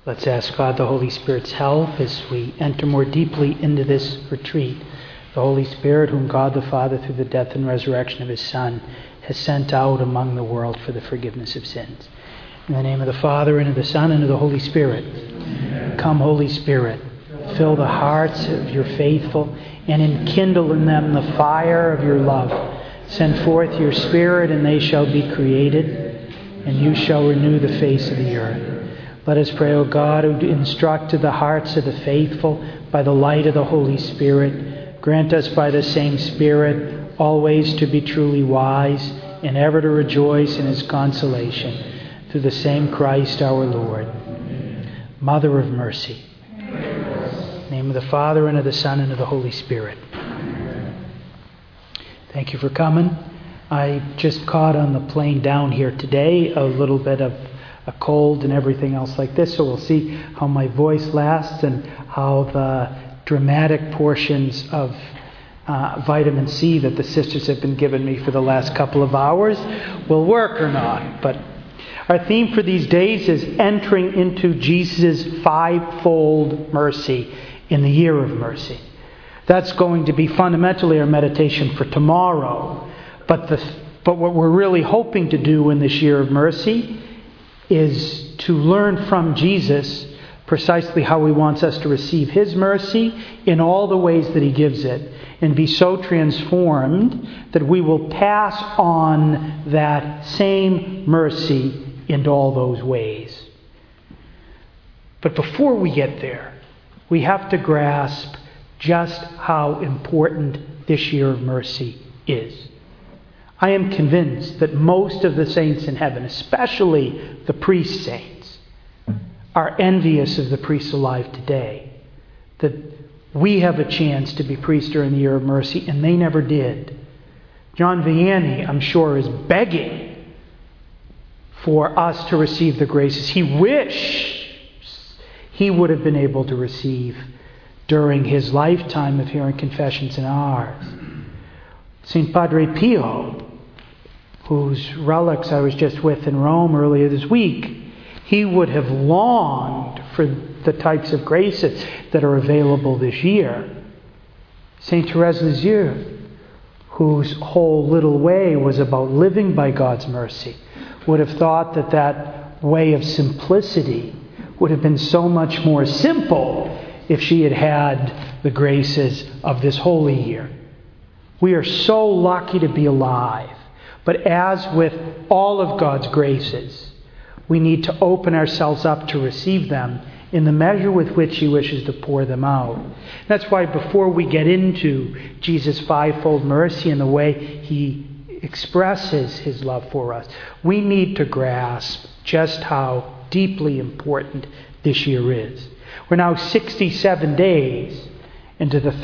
Let's ask God the Holy Spirit's help as we enter more deeply into this retreat. The Holy Spirit, whom God the Father, through the death and resurrection of his Son, has sent out among the world for the forgiveness of sins. In the name of the Father, and of the Son, and of the Holy Spirit. Amen. Come, Holy Spirit, fill the hearts of your faithful, and enkindle in them the fire of your love. Send forth your Spirit, and they shall be created, and you shall renew the face of the earth. Let us pray, O God, who instructed the hearts of the faithful by the light of the Holy Spirit, grant us by the same Spirit always to be truly wise and ever to rejoice in his consolation. Through the same Christ our Lord. Mother of mercy. In the name of the Father, and of the Son, and of the Holy Spirit. Thank you for coming. I just caught on the plane down here today a little bit of a cold and everything else like this, so we'll see how my voice lasts and how the dramatic portions of vitamin C that the sisters have been giving me for the last couple of hours will work or not. But our theme for these days is entering into Jesus' fivefold mercy in the year of mercy. That's going to be fundamentally our meditation for tomorrow. But what we're really hoping to do in this year of mercy is to learn from Jesus precisely how he wants us to receive his mercy in all the ways that he gives it, and be so transformed that we will pass on that same mercy into all those ways. But before we get there, we have to grasp just how important this year of mercy is. I am convinced that most of the saints in heaven, especially the priest saints, are envious of the priests alive today. That we have a chance to be priests during the year of mercy, and they never did. John Vianney, I'm sure, is begging for us to receive the graces he wishes he would have been able to receive during his lifetime of hearing confessions and ours. St. Padre Pio, whose relics I was just with in Rome earlier this week, he would have longed for the types of graces that are available this year. St. Therese Lisieux, whose whole little way was about living by God's mercy, would have thought that that way of simplicity would have been so much more simple if she had had the graces of this holy year. We are so lucky to be alive. But as with all of God's graces, we need to open ourselves up to receive them in the measure with which he wishes to pour them out. That's why before we get into Jesus' fivefold mercy and the way he expresses his love for us, we need to grasp just how deeply important this year is. We're now 67 days into the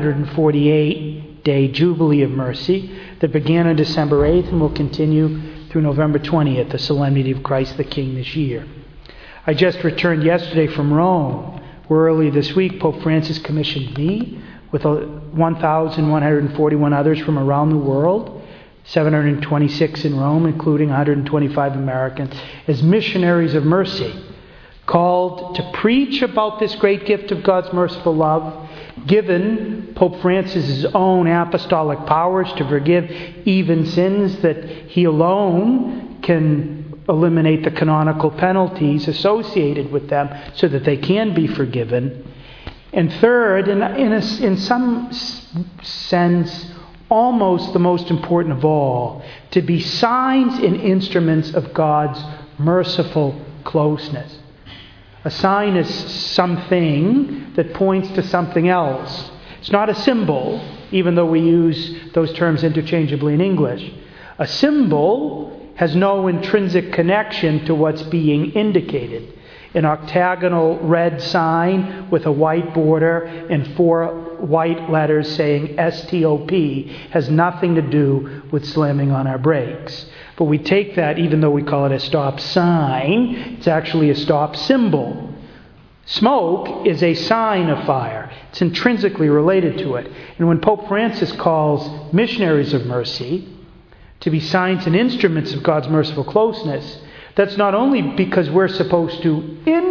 348-day Jubilee of Mercy that began on December 8th and will continue through November 20th, the Solemnity of Christ the King this year. I just returned yesterday from Rome, where early this week Pope Francis commissioned me with 1,141 others from around the world, 726 in Rome, including 125 Americans, as missionaries of mercy, called to preach about this great gift of God's merciful love, given Pope Francis' own apostolic powers to forgive even sins that he alone can eliminate the canonical penalties associated with them so that they can be forgiven. And third, in some sense, almost the most important of all, to be signs and instruments of God's merciful closeness. A sign is something that points to something else. It's not a symbol, even though we use those terms interchangeably in English. A symbol has no intrinsic connection to what's being indicated. An octagonal red sign with a white border and 4 white letters saying STOP has nothing to do with slamming on our brakes. But we take that, even though we call it a stop sign, it's actually a stop symbol. Smoke is a sign of fire. It's intrinsically related to it. And when Pope Francis calls missionaries of mercy to be signs and instruments of God's merciful closeness, that's not only because we're supposed to indicate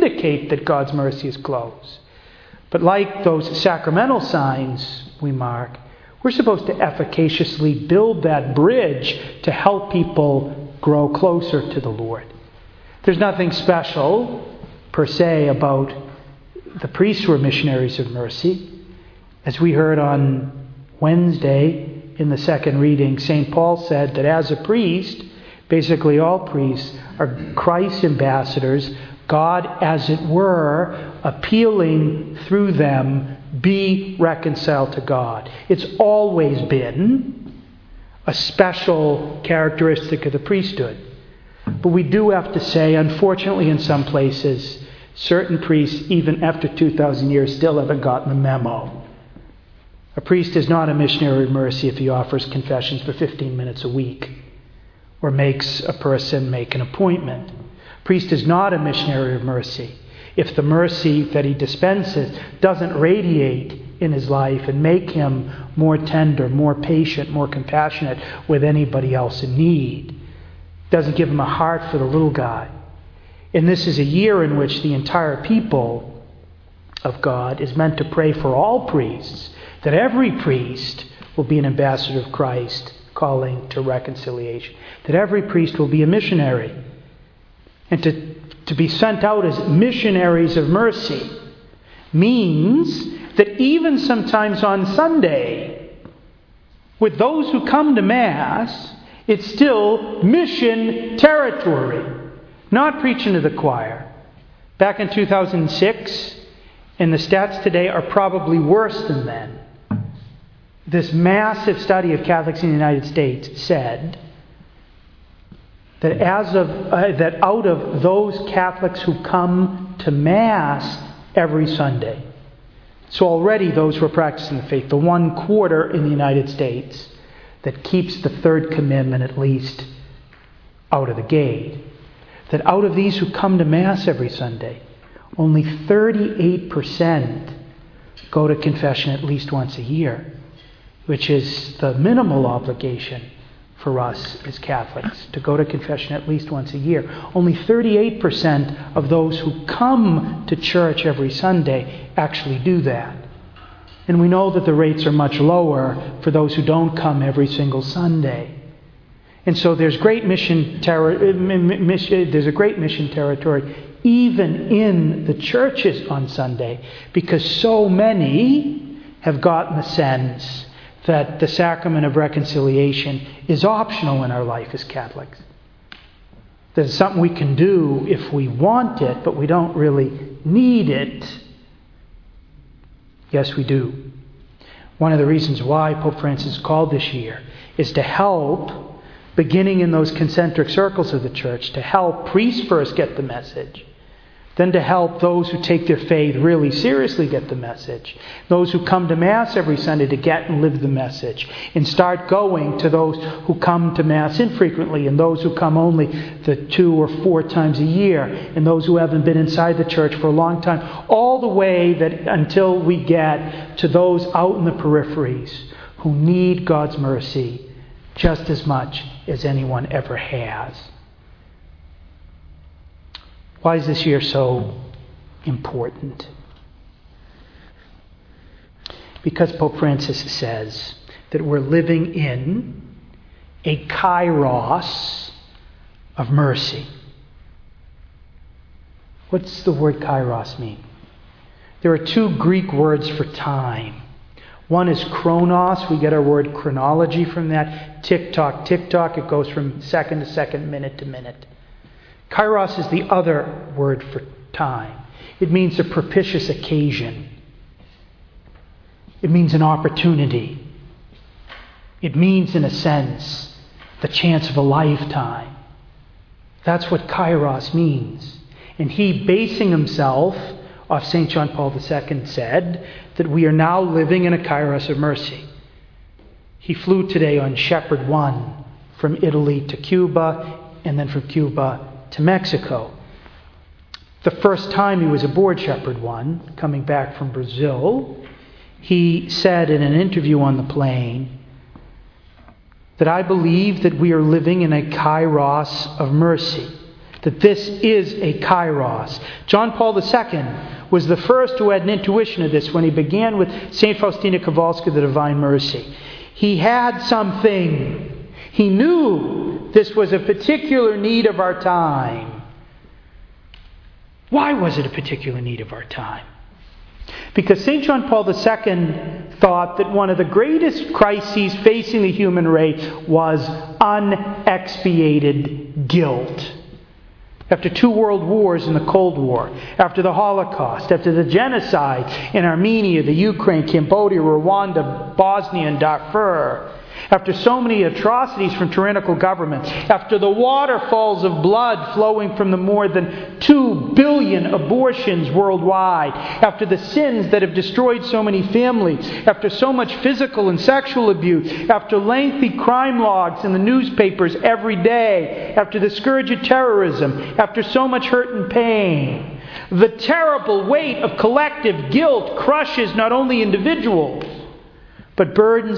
indicate that God's mercy is close. But like those sacramental signs we mark, we're supposed to efficaciously build that bridge to help people grow closer to the Lord. There's nothing special, per se, about the priests who are missionaries of mercy. As we heard on Wednesday in the second reading, St. Paul said that as a priest, basically all priests are Christ's ambassadors, God, as it were, appealing through them, be reconciled to God. It's always been a special characteristic of the priesthood. But we do have to say, unfortunately, in some places, certain priests, even after 2,000 years, still haven't gotten the memo. A priest is not a missionary of mercy if he offers confessions for 15 minutes a week or makes a person make an appointment. A priest is not a missionary of mercy if the mercy that he dispenses doesn't radiate in his life and make him more tender, more patient, more compassionate with anybody else in need. Doesn't give him a heart for the little guy. And this is a year in which the entire people of God is meant to pray for all priests, that every priest will be an ambassador of Christ calling to reconciliation, that every priest will be a missionary, and to be sent out as missionaries of mercy means that even sometimes on Sunday, with those who come to Mass, it's still mission territory, not preaching to the choir. Back in 2006, and the stats today are probably worse than then, this massive study of Catholics in the United States said that that out of those Catholics who come to Mass every Sunday, so already those who are practicing the faith, the 1/4 in the United States that keeps the third commandment at least out of the gate, that out of these who come to Mass every Sunday, only 38% go to confession at least once a year, which is the minimal obligation for us as Catholics, to go to confession at least once a year. Only 38% of those who come to church every Sunday actually do that. And we know that the rates are much lower for those who don't come every single Sunday. And so there's a great mission territory even in the churches on Sunday, because so many have gotten the sense that the sacrament of reconciliation is optional in our life as Catholics. That it's something we can do if we want it, but we don't really need it. Yes, we do. One of the reasons why Pope Francis called this year is to help, beginning in those concentric circles of the church, to help priests first get the message, then to help those who take their faith really seriously get the message, those who come to Mass every Sunday to get and live the message, and start going to those who come to Mass infrequently, and those who come only the 2 or 4 times a year, and those who haven't been inside the church for a long time, all the way that until we get to those out in the peripheries who need God's mercy just as much as anyone ever has. Why is this year so important? Because Pope Francis says that we're living in a kairos of mercy. What's the word kairos mean? There are 2 Greek words for time. One is chronos. We get our word chronology from that. Tick-tock, tick-tock. It goes from second to second, minute to minute. Kairos is the other word for time. It means a propitious occasion. It means an opportunity. It means, in a sense, the chance of a lifetime. That's what kairos means. And he, basing himself off St. John Paul II, said that we are now living in a kairos of mercy. He flew today on Shepherd 1 from Italy to Cuba, and then from Cuba to Mexico. The first time he was aboard Shepherd 1, coming back from Brazil, he said in an interview on the plane that I believe that we are living in a kairos of mercy. that this is a kairos. John Paul II was the first who had an intuition of this when he began with St. Faustina Kowalska, the Divine Mercy. He had something. He knew this was a particular need of our time. Why was it a particular need of our time? Because St. John Paul II thought that one of the greatest crises facing the human race was unexpiated guilt. After 2 world wars and the Cold War, after the Holocaust, after the genocide in Armenia, the Ukraine, Cambodia, Rwanda, Bosnia, and Darfur, after so many atrocities from tyrannical governments, after the waterfalls of blood flowing from the more than 2 billion abortions worldwide, after the sins that have destroyed so many families, after so much physical and sexual abuse, after lengthy crime logs in the newspapers every day, after the scourge of terrorism, after so much hurt and pain, the terrible weight of collective guilt crushes not only individuals, but burden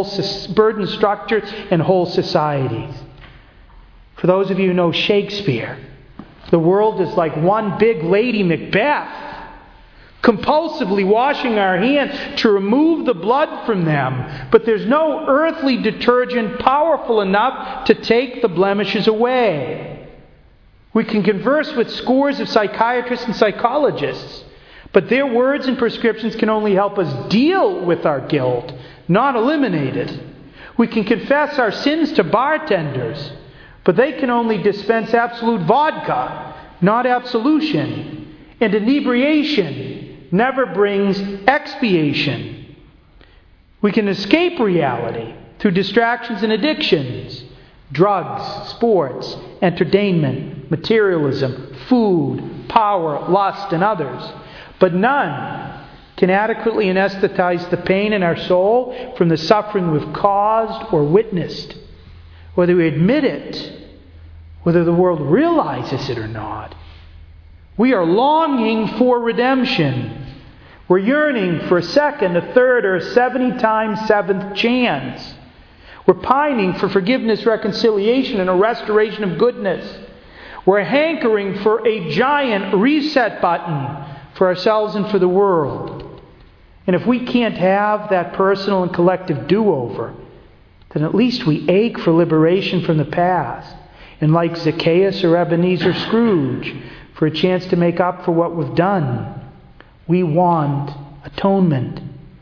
structures and whole societies. For those of you who know Shakespeare, the world is like one big Lady Macbeth, compulsively washing our hands to remove the blood from them. But there's no earthly detergent powerful enough to take the blemishes away. We can converse with scores of psychiatrists and psychologists, but their words and prescriptions can only help us deal with our guilt, not eliminate it. We can confess our sins to bartenders, but they can only dispense absolute vodka, not absolution. And inebriation never brings expiation. We can escape reality through distractions and addictions: drugs, sports, entertainment, materialism, food, power, lust, and others. But none can adequately anesthetize the pain in our soul from the suffering we've caused or witnessed, whether we admit it, whether the world realizes it or not. We are longing for redemption. We're yearning for a second, a third, or a 70 times 7th chance. We're pining for forgiveness, reconciliation, and a restoration of goodness. We're hankering for a giant reset button for ourselves and for the world. And if we can't have that personal and collective do-over, then at least we ache for liberation from the past. And like Zacchaeus or Ebenezer Scrooge, for a chance to make up for what we've done. We want atonement.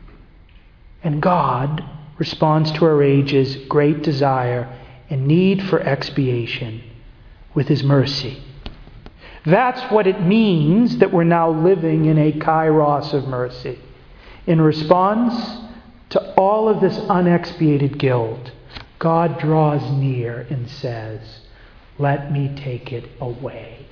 And God responds to our age's great desire and need for expiation with His mercy. That's what it means that we're now living in a kairos of mercy. In response to all of this unexpiated guilt, God draws near and says, "Let me take it away."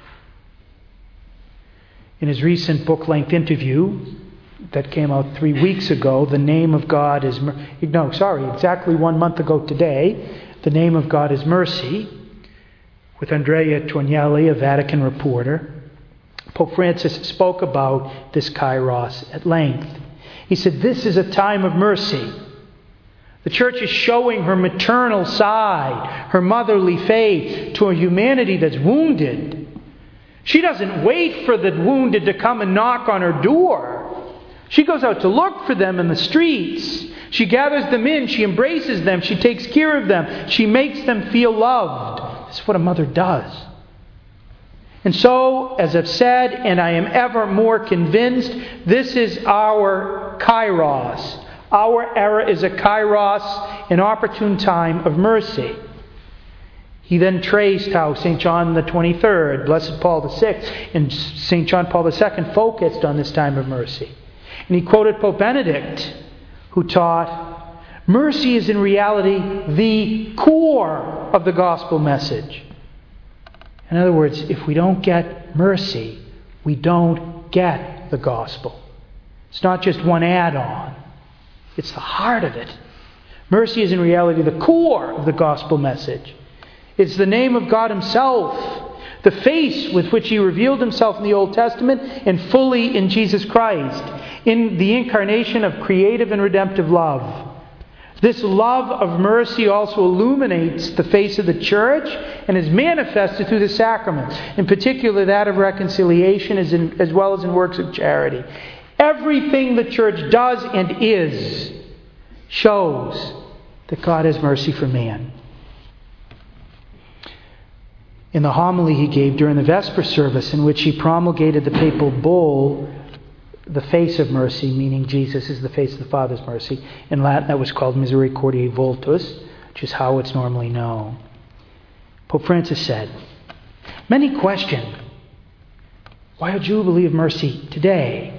In his recent book-length interview that came out 3 weeks ago, The Name of God is... exactly 1 month ago today, The Name of God is Mercy, with Andrea Tornielli, a Vatican reporter, Pope Francis spoke about this kairos at length. He said, "This is a time of mercy. The Church is showing her maternal side, her motherly faith, to a humanity that's wounded. She doesn't wait for the wounded to come and knock on her door. She goes out to look for them in the streets. She gathers them in, she embraces them, she takes care of them, she makes them feel loved." That's what a mother does. And so, as I've said, and I am ever more convinced, this is our kairos. Our era is a kairos, an opportune time of mercy. He then traced how St. John the 23rd, Blessed Paul VI, and St. John Paul II focused on this time of mercy. And he quoted Pope Benedict, who taught, "Mercy is in reality the core of the gospel message." In other words, if we don't get mercy, we don't get the gospel. It's not just one add-on. It's the heart of it. Mercy is in reality the core of the gospel message. It's the name of God Himself, the face with which He revealed Himself in the Old Testament and fully in Jesus Christ, in the incarnation of creative and redemptive love. This love of mercy also illuminates the face of the church and is manifested through the sacraments, in particular that of reconciliation as well as in works of charity. Everything the church does and is shows that God has mercy for man. In the homily he gave during the Vesper service, in which he promulgated the papal bull, the face of mercy, meaning Jesus is the face of the Father's mercy. In Latin that was called Misericordiae Vultus, which is how it's normally known. Pope Francis said, "Many question why a Jubilee of Mercy today?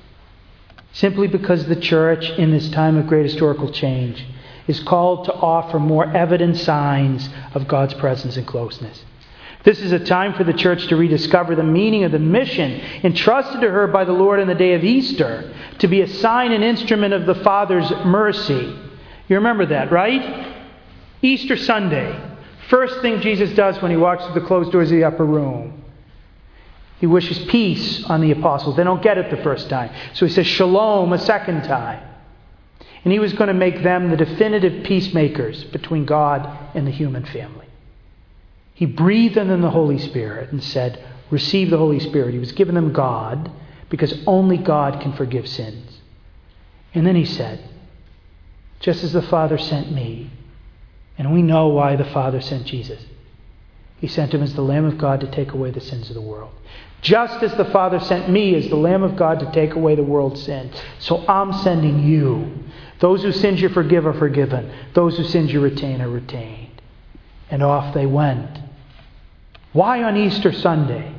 Simply because the Church, in this time of great historical change, is called to offer more evident signs of God's presence and closeness. This is a time for the Church to rediscover the meaning of the mission entrusted to her by the Lord on the day of Easter, to be a sign and instrument of the Father's mercy." You remember that, right? Easter Sunday. First thing Jesus does when he walks through the closed doors of the upper room. He wishes peace on the apostles. They don't get it the first time. So he says shalom a second time. And he was going to make them the definitive peacemakers between God and the human family. He breathed on them the Holy Spirit and said, receive the Holy Spirit. He was giving them God because only God can forgive sins. And then he said, just as the Father sent me, and we know why the Father sent Jesus. He sent him as the Lamb of God to take away the sins of the world. Just as the Father sent me as the Lamb of God to take away the world's sin, so I'm sending you. Those whose sins you forgive are forgiven. Those whose sins you retain are retained. And off they went. Why on Easter Sunday?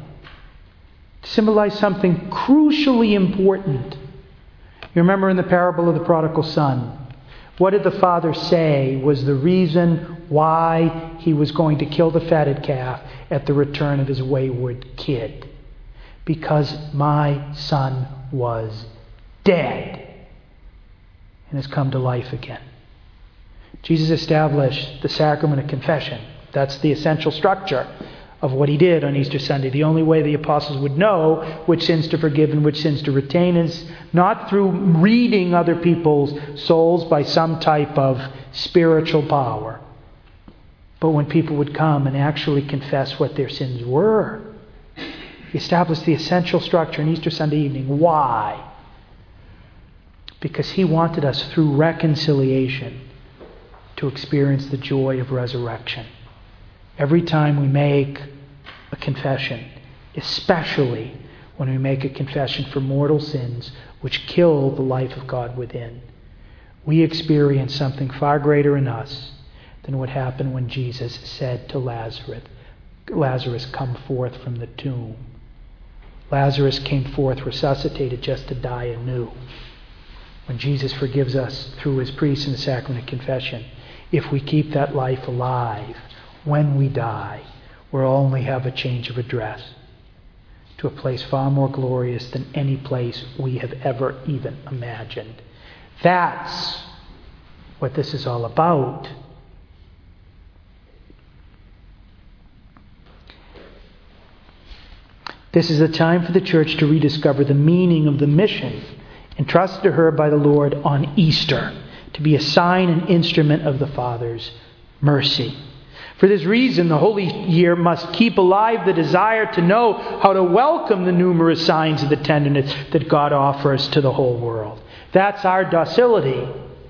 To symbolize something crucially important. You remember in the parable of the prodigal son, what did the father say was the reason why he was going to kill the fatted calf at the return of his wayward kid? Because my son was dead and has come to life again. Jesus established the sacrament of confession. That's the essential structure of what he did on Easter Sunday. The only way the apostles would know which sins to forgive and which sins to retain is not through reading other people's souls by some type of spiritual power, but when people would come and actually confess what their sins were. He established the essential structure on Easter Sunday evening. Why? Because he wanted us through reconciliation to experience the joy of resurrection. Every time we make a confession, especially when we make a confession for mortal sins which kill the life of God within, we experience something far greater in us than what happened when Jesus said to Lazarus, come forth from the tomb. Lazarus came forth resuscitated just to die anew. When Jesus forgives us through his priest in the sacrament of confession, if we keep that life alive, when we die, we'll only have a change of address to a place far more glorious than any place we have ever even imagined. That's what this is all about. This is a time for the church to rediscover the meaning of the mission entrusted to her by the Lord on Easter, to be a sign and instrument of the Father's mercy. For this reason, the Holy Year must keep alive the desire to know how to welcome the numerous signs of the tenderness that God offers to the whole world. That's our docility.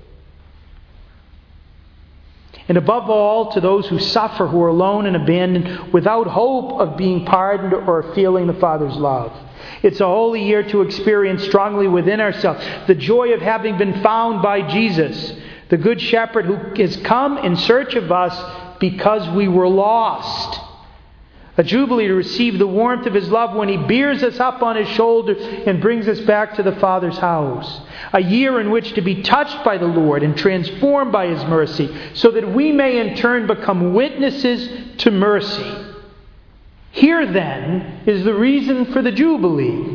And above all, to those who suffer, who are alone and abandoned, without hope of being pardoned or feeling the Father's love. It's a holy year to experience strongly within ourselves the joy of having been found by Jesus, the Good Shepherd who has come in search of us because we were lost. A jubilee to receive the warmth of his love when he bears us up on his shoulder and brings us back to the Father's house. A year in which to be touched by the Lord and transformed by his mercy, so that we may in turn become witnesses to mercy. Here then is the reason for the jubilee.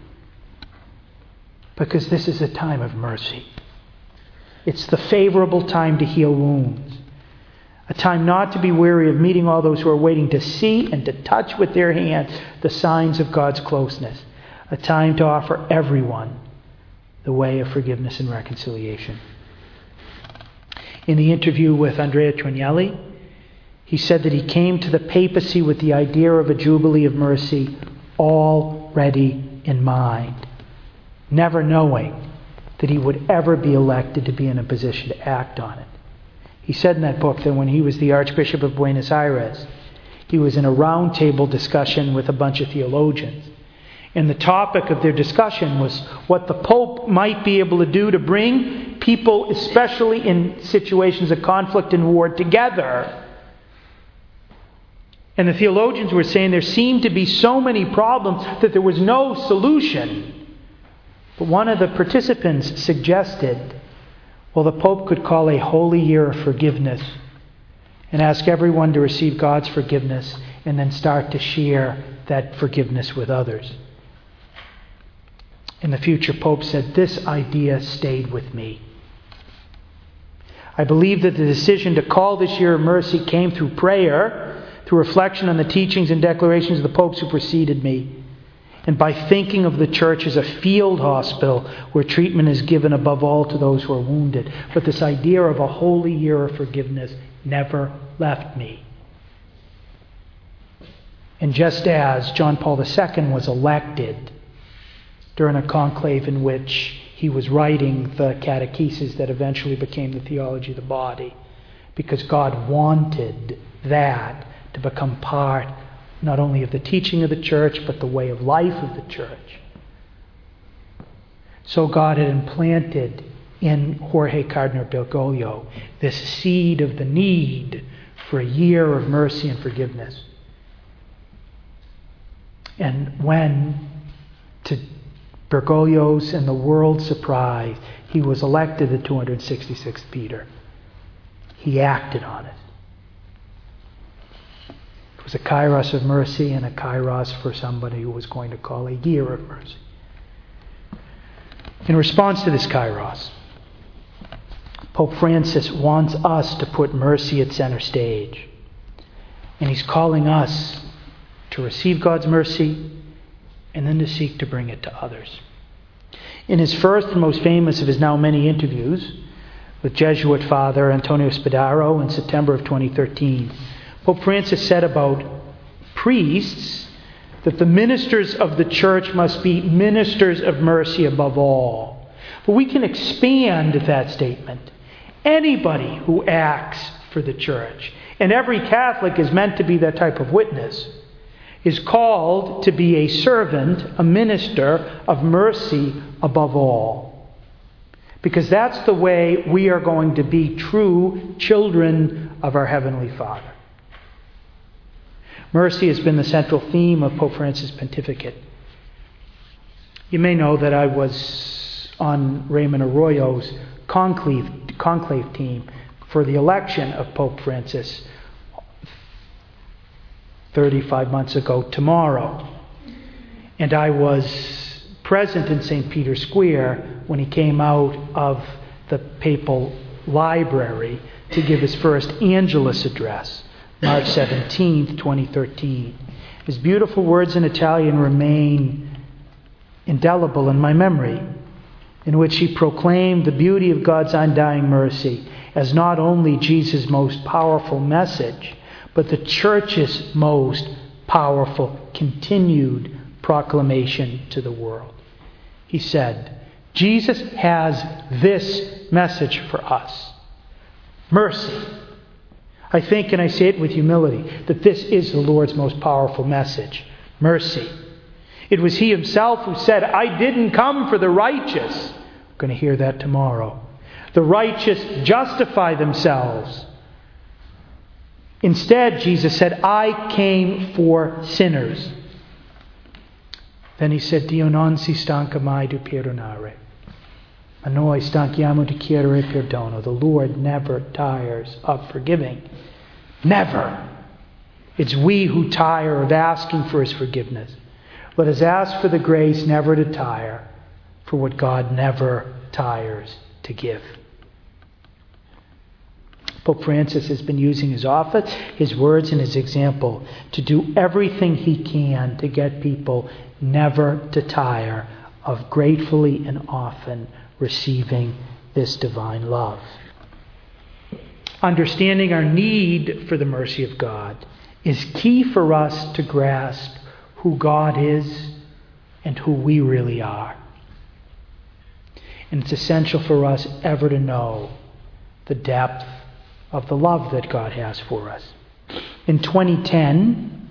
Because this is a time of mercy. It's the favorable time to heal wounds. A time not to be weary of meeting all those who are waiting to see and to touch with their hands the signs of God's closeness. A time to offer everyone the way of forgiveness and reconciliation. In the interview with Andrea Tornielli, he said that he came to the papacy with the idea of a Jubilee of Mercy already in mind, never knowing that he would ever be elected to be in a position to act on it. He said in that book that when he was the Archbishop of Buenos Aires, he was in a roundtable discussion with a bunch of theologians. And the topic of their discussion was what the Pope might be able to do to bring people, especially in situations of conflict and war, together. And the theologians were saying there seemed to be so many problems that there was no solution. But one of the participants suggested, well, the Pope could call a holy year of forgiveness and ask everyone to receive God's forgiveness and then start to share that forgiveness with others. And the future Pope said, this idea stayed with me. I believe that the decision to call this year of mercy came through prayer, through reflection on the teachings and declarations of the popes who preceded me, and by thinking of the church as a field hospital where treatment is given above all to those who are wounded. But this idea of a holy year of forgiveness never left me. And just as John Paul II was elected during a conclave in which he was writing the catechesis that eventually became the theology of the body, because God wanted that to become part not only of the teaching of the church, but the way of life of the church. So God had implanted in Jorge Cardinal Bergoglio this seed of the need for a year of mercy and forgiveness. And when, to Bergoglio's and the world's surprise, he was elected the 266th Peter, he acted on it. It was a kairos of mercy and a kairos for somebody who was going to call a year of mercy. In response to this kairos, Pope Francis wants us to put mercy at center stage. And he's calling us to receive God's mercy and then to seek to bring it to others. In his first and most famous of his now many interviews with Jesuit Father Antonio Spadaro in September of 2013, Pope Francis said about priests that the ministers of the church must be ministers of mercy above all. But we can expand that statement. Anybody who acts for the church, and every Catholic is meant to be that type of witness, is called to be a servant, a minister of mercy above all. Because that's the way we are going to be true children of our Heavenly Father. Mercy has been the central theme of Pope Francis' pontificate. You may know that I was on Raymond Arroyo's conclave team for the election of Pope Francis 35 months ago tomorrow. And I was present in St. Peter's Square when he came out of the papal library to give his first Angelus address, March 17th, 2013. His beautiful words in Italian remain indelible in my memory, in which he proclaimed the beauty of God's undying mercy as not only Jesus' most powerful message, but the church's most powerful continued proclamation to the world. He said, Jesus has this message for us: mercy. I think, and I say it with humility, that this is the Lord's most powerful message: mercy. It was he himself who said, I didn't come for the righteous. We're going to hear that tomorrow. The righteous justify themselves. Instead, Jesus said, I came for sinners. Then he said, Dio non si stanca mai di perdonare. Ma noi stanchiamo di chiedere perdono. The Lord never tires of forgiving. Never. It's we who tire of asking for his forgiveness. Let us ask for the grace never to tire, for what God never tires to give. Pope Francis has been using his office, his words, and his example to do everything he can to get people never to tire of gratefully and often receiving this divine love. understanding our need for the mercy of God is key for us to grasp who God is and who we really are. And it's essential for us ever to know the depth of the love that God has for us. In 2010,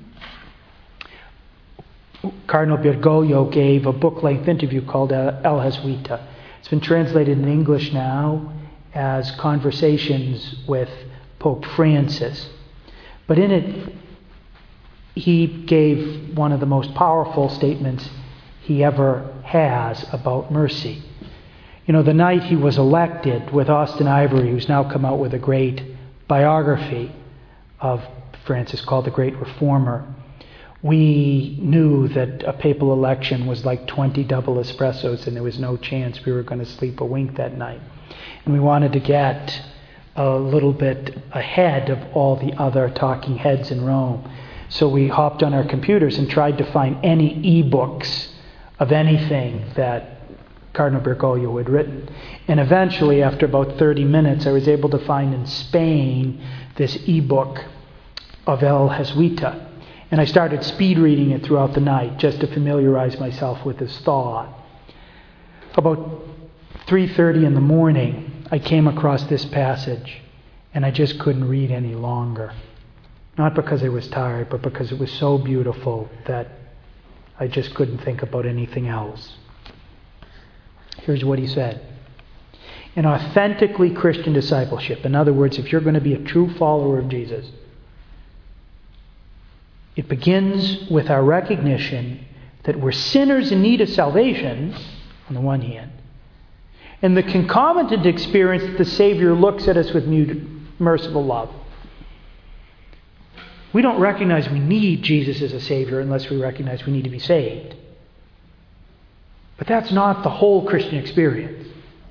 Cardinal Bergoglio gave a book-length interview called El Jesuita. It's been translated in English now as Conversations with Pope Francis. But in it, he gave one of the most powerful statements he ever has about mercy. You know, the night he was elected with Austin Ivory, who's now come out with a great biography of Francis called The Great Reformer, we knew that a papal election was like 20 double espressos and there was no chance we were going to sleep a wink that night. And we wanted to get a little bit ahead of all the other talking heads in Rome. So we hopped on our computers and tried to find any e-books of anything that Cardinal Bergoglio had written. And eventually, after about 30 minutes, I was able to find in Spain this e-book of El Jesuita. And I started speed reading it throughout the night just to familiarize myself with his thought. About 3:30 in the morning, I came across this passage, and I just couldn't read any longer. Not because I was tired, but because it was so beautiful that I just couldn't think about anything else. Here's what he said. In authentically Christian discipleship, in other words, if you're going to be a true follower of Jesus, it begins with our recognition that we're sinners in need of salvation, on the one hand, and the concomitant experience that the Savior looks at us with merciful love. We don't recognize we need Jesus as a Savior unless we recognize we need to be saved. But that's not the whole Christian experience.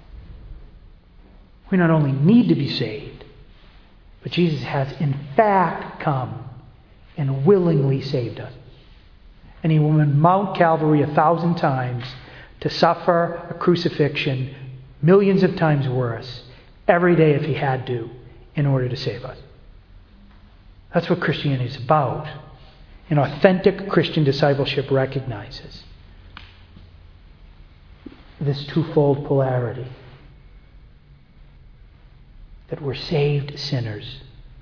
We not only need to be saved, but Jesus has in fact come and willingly saved us. And he went on Mount Calvary 1,000 times to suffer a crucifixion millions of times worse every day if he had to in order to save us. That's what Christianity is about. And authentic Christian discipleship recognizes this twofold polarity. That we're saved sinners.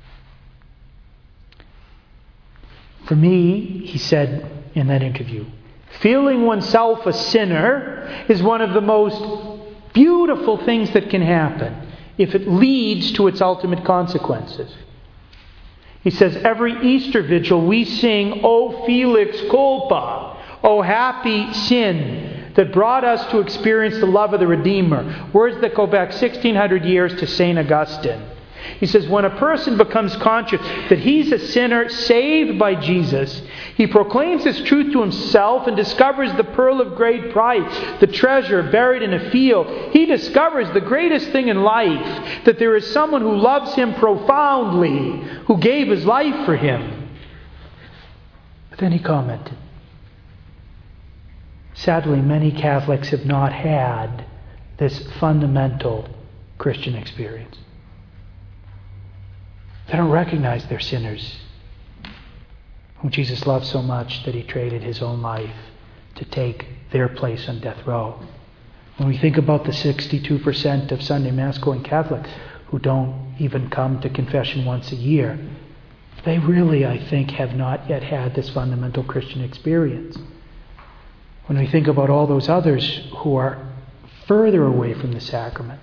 For me, he said in that interview, feeling oneself a sinner is one of the most beautiful things that can happen if it leads to its ultimate consequences. He says, every Easter vigil we sing, O Felix Culpa, O happy sin that brought us to experience the love of the Redeemer. Words that go back 1,600 years to St. Augustine. He says, when a person becomes conscious that he's a sinner saved by Jesus, he proclaims this truth to himself and discovers the pearl of great price, the treasure buried in a field. He discovers the greatest thing in life, that there is someone who loves him profoundly, who gave his life for him. But then he commented, sadly, many Catholics have not had this fundamental Christian experience. They don't recognize they're sinners, whom Jesus loved so much that he traded his own life to take their place on death row. When we think about the 62% of Sunday Mass going Catholics who don't even come to confession once a year, they really, I think, have not yet had this fundamental Christian experience. When we think about all those others who are further away from the sacrament,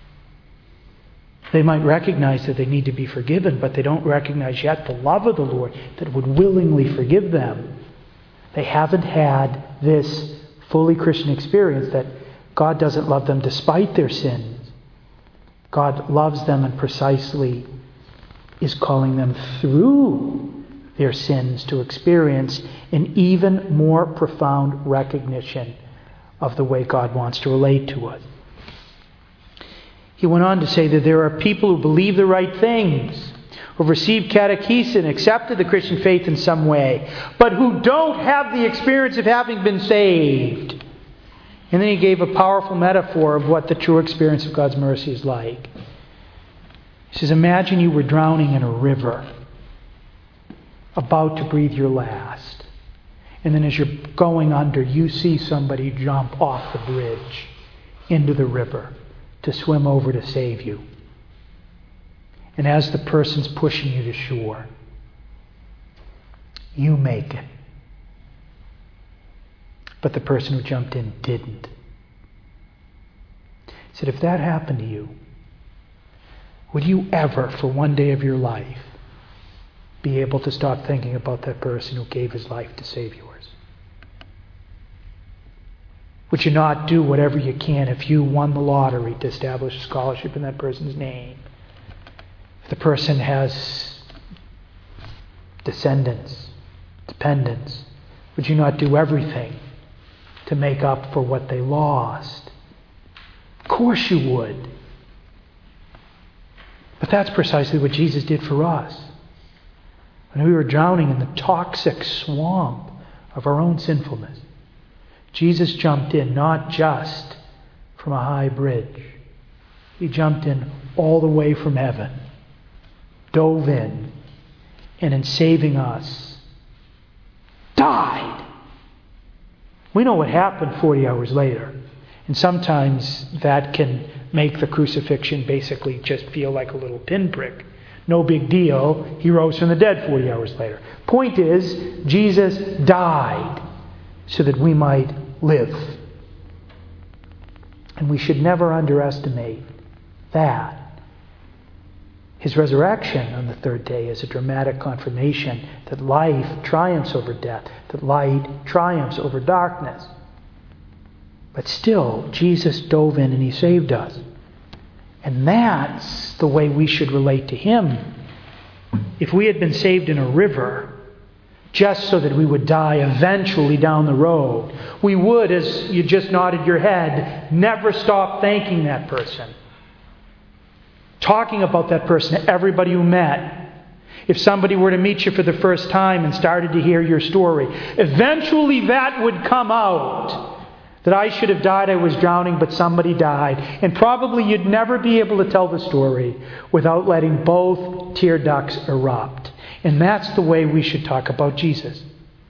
they might recognize that they need to be forgiven, but they don't recognize yet the love of the Lord that would willingly forgive them. They haven't had this fully Christian experience that God doesn't love them despite their sins. God loves them and precisely is calling them through their sins to experience an even more profound recognition of the way God wants to relate to us. He went on to say that there are people who believe the right things, who've received catechesis, accepted the Christian faith in some way, but who don't have the experience of having been saved. And then he gave a powerful metaphor of what the true experience of God's mercy is like. He says, imagine you were drowning in a river, about to breathe your last. And then as you're going under, you see somebody jump off the bridge into the river to swim over to save you. And as the person's pushing you to shore, you make it. But the person who jumped in didn't. He said, if that happened to you, would you ever, for one day of your life, be able to stop thinking about that person who gave his life to save yours? Would you not do whatever you can if you won the lottery to establish a scholarship in that person's name? If the person has descendants, dependents, would you not do everything to make up for what they lost? Of course you would. But that's precisely what Jesus did for us. When we were drowning in the toxic swamp of our own sinfulness, Jesus jumped in not just from a high bridge. He jumped in all the way from heaven, dove in, and in saving us, died. We know what happened 40 hours later. And sometimes that can make the crucifixion basically just feel like a little pinprick. No big deal. He rose from the dead 40 hours later. Point is, Jesus died so that we might live. And we should never underestimate that. His resurrection on the third day is a dramatic confirmation that life triumphs over death, that light triumphs over darkness. But still, Jesus dove in and he saved us. And that's the way we should relate to him. If we had been saved in a river, just so that we would die eventually down the road, we would, as you just nodded your head, never stop thanking that person. Talking about that person to everybody who met. If somebody were to meet you for the first time and started to hear your story, eventually that would come out. That I should have died, I was drowning, but somebody died. And probably you'd never be able to tell the story without letting both tear ducts erupt. And that's the way we should talk about Jesus.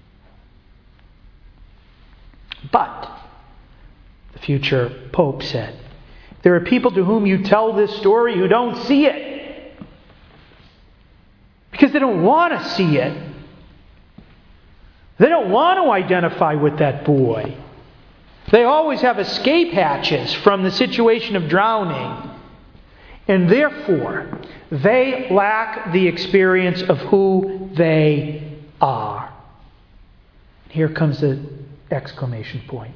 But, the future Pope said, there are people to whom you tell this story who don't see it. Because they don't want to see it. They don't want to identify with that boy. They always have escape hatches from the situation of drowning. And therefore, they lack the experience of who they are. Here comes the exclamation point.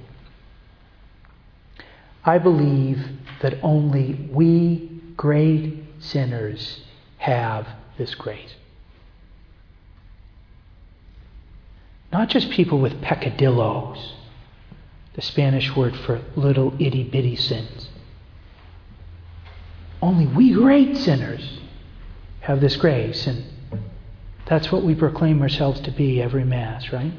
I believe that only we great sinners have this grace. Not just people with peccadillos, the Spanish word for little itty-bitty sins. Only we great sinners have this grace, and that's what we proclaim ourselves to be every Mass, right?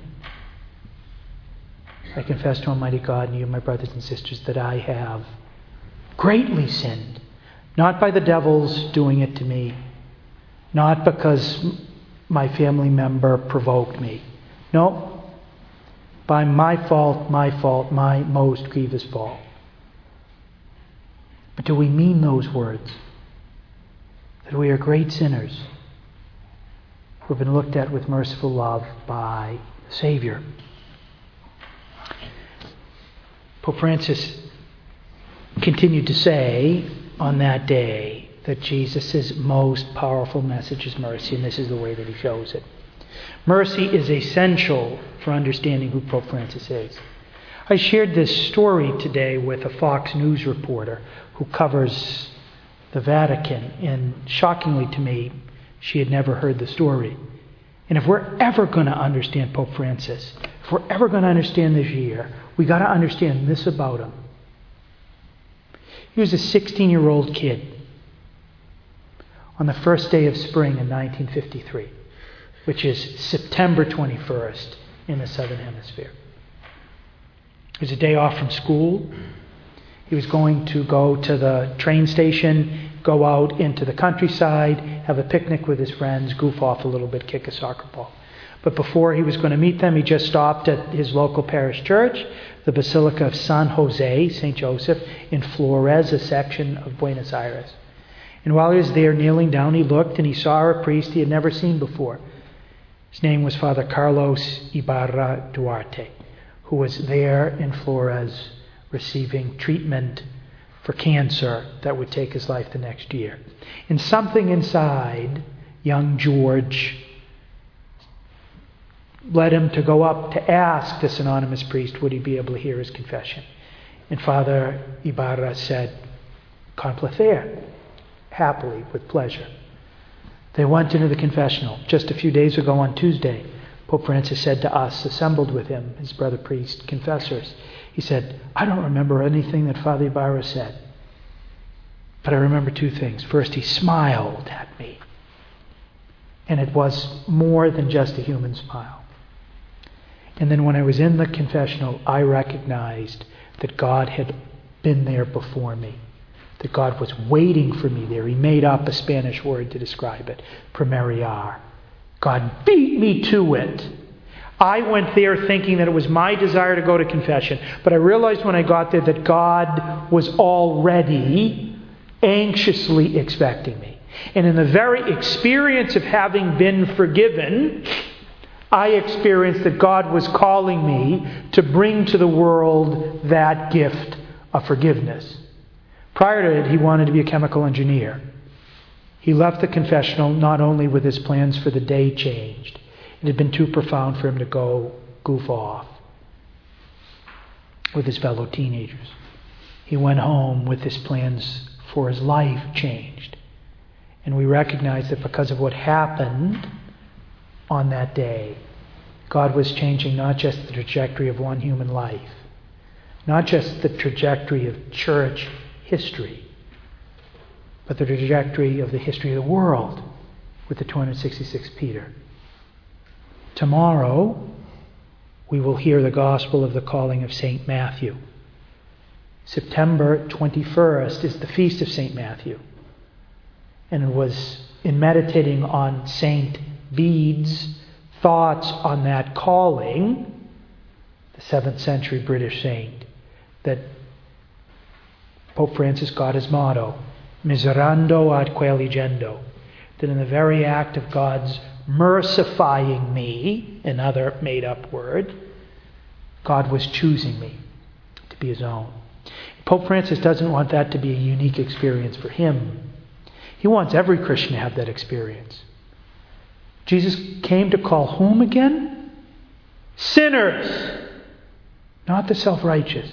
I confess to Almighty God and you, my brothers and sisters, that I have greatly sinned, not by the devil's doing it to me, not because my family member provoked me. No, by my fault, my most grievous fault. But do we mean those words? That we are great sinners who have been looked at with merciful love by the Savior. Pope Francis continued to say on that day that Jesus' most powerful message is mercy, and this is the way that he shows it. Mercy is essential for understanding who Pope Francis is. I shared this story today with a Fox News reporter who covers the Vatican, and shockingly to me, she had never heard the story. And if we're ever going to understand Pope Francis, if we're ever going to understand this year, we got to understand this about him. He was a 16-year-old kid on the first day of spring in 1953, which is September 21st in the Southern Hemisphere. It was a day off from school. He was going to go to the train station, go out into the countryside, have a picnic with his friends, goof off a little bit, kick a soccer ball. But before he was going to meet them, he just stopped at his local parish church, the Basilica of San Jose, St. Joseph, in Flores, a section of Buenos Aires. And while he was there kneeling down, he looked and he saw a priest he had never seen before. His name was Father Carlos Ibarra Duarte, who was there in Flores receiving treatment for cancer that would take his life the next year. And something inside young George led him to go up to ask this anonymous priest, would he be able to hear his confession? And Father Ibarra said, complacer, happily, with pleasure. They went into the confessional. Just a few days ago on Tuesday, Pope Francis said to us, assembled with him, his brother priest, confessors, he said, I don't remember anything that Father Ibarra said, but I remember two things. First, he smiled at me, and it was more than just a human smile. And then when I was in the confessional, I recognized that God had been there before me, that God was waiting for me there. He made up a Spanish word to describe it, promeriar. God beat me to it. I went there thinking that it was my desire to go to confession, but I realized when I got there that God was already anxiously expecting me. And in the very experience of having been forgiven, I experienced that God was calling me to bring to the world that gift of forgiveness. Prior to it, he wanted to be a chemical engineer. He left the confessional not only with his plans for the day changed. It had been too profound for him to go goof off with his fellow teenagers. He went home with his plans for his life changed. And we recognize that because of what happened on that day, God was changing not just the trajectory of one human life, not just the trajectory of church history, but the trajectory of the history of the world with the 266 Peter. Tomorrow, we will hear the gospel of the calling of St. Matthew. September 21st is the feast of St. Matthew. And it was in meditating on St. Bede's thoughts on that calling, the 7th century British saint, that Pope Francis got his motto, miserando ad coeligendo, that in the very act of God's mercifying me, another made-up word, God was choosing me to be his own. Pope Francis doesn't want that to be a unique experience for him. He wants every Christian to have that experience. Jesus came to call whom again? Sinners, not the self-righteous.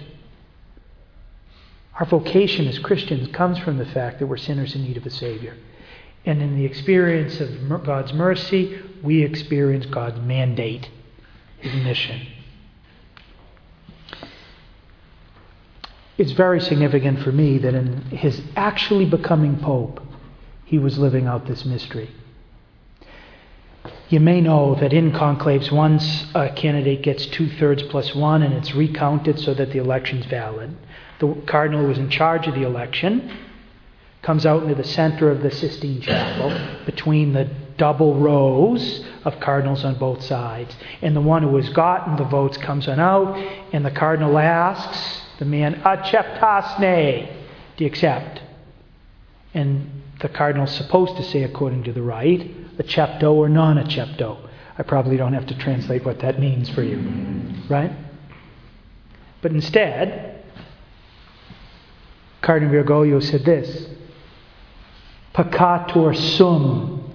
Our vocation as Christians comes from the fact that we're sinners in need of a Savior. And in the experience of God's mercy, we experience God's mandate, his mission. It's very significant for me that in his actually becoming Pope, he was living out this mystery. You may know that in conclaves, once a candidate gets 2/3 plus 1 and it's recounted so that the election's valid, the cardinal who was in charge of the election comes out into the center of the Sistine Chapel between the double rows of cardinals on both sides. And the one who has gotten the votes comes on out, and the cardinal asks the man, acceptasne, do you accept? And the cardinal's supposed to say, according to the rite, accepto or non-accepto. I probably don't have to translate what that means for you, right? But instead, Cardinal Bergoglio said this, peccator sum,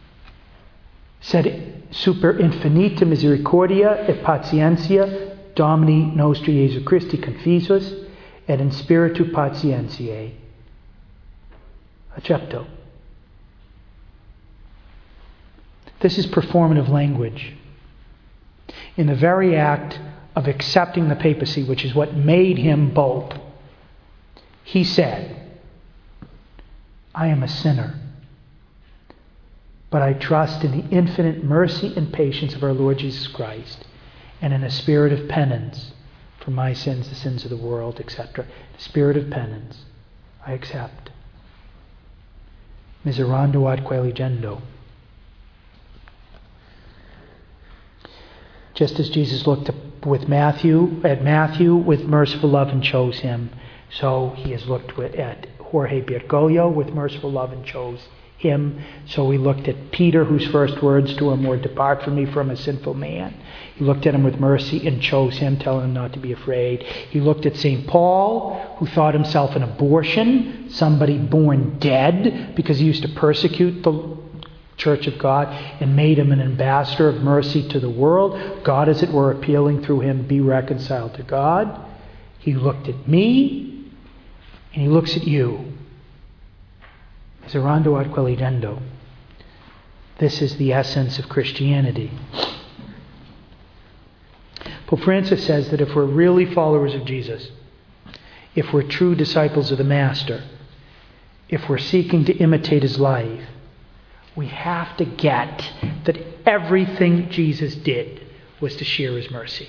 sed super infinita misericordia et patientia Domini nostri Jesu Christi confisus, et in spiritu patientiae accepto. This is performative language. In the very act of accepting the papacy, which is what made him Pope, he said, I am a sinner, but I trust in the infinite mercy and patience of our Lord Jesus Christ, and in a spirit of penance for my sins, the sins of the world, etc. The spirit of penance, I accept. Miserando ad coeligendo. Just as Jesus looked at Matthew with merciful love and chose him, so he has looked at Jorge Bergoglio with merciful love and chose him. So he looked at Peter, whose first words to him were, "Depart from me, from a sinful man." He looked at him with mercy and chose him, telling him not to be afraid. He looked at St. Paul, who thought himself an abortion, somebody born dead, because he used to persecute the Church of God, and made him an ambassador of mercy to the world. God, as it were, appealing through him, be reconciled to God. He looked at me, and he looks at you. Miserando ad coeligendo. This is the essence of Christianity. Pope Francis says that if we're really followers of Jesus, if we're true disciples of the Master, if we're seeking to imitate his life, we have to get that everything Jesus did was to share his mercy.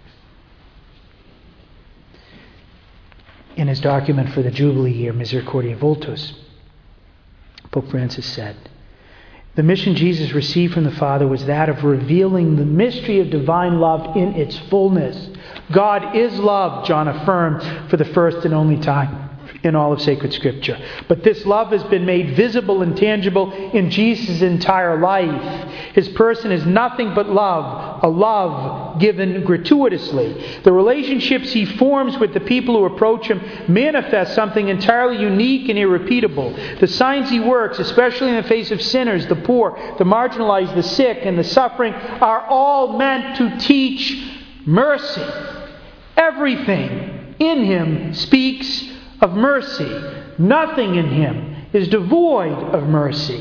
In his document for the Jubilee year, Misericordia Vultus, Pope Francis said, the mission Jesus received from the Father was that of revealing the mystery of divine love in its fullness. God is love, John affirmed for the first and only time in all of sacred Scripture. But this love has been made visible and tangible in Jesus' entire life. His person is nothing but love, a love given gratuitously. The relationships he forms with the people who approach him manifest something entirely unique and irrepeatable. The signs he works, especially in the face of sinners, the poor, the marginalized, the sick, and the suffering, are all meant to teach mercy. Everything in him speaks of mercy. Nothing in him is devoid of mercy.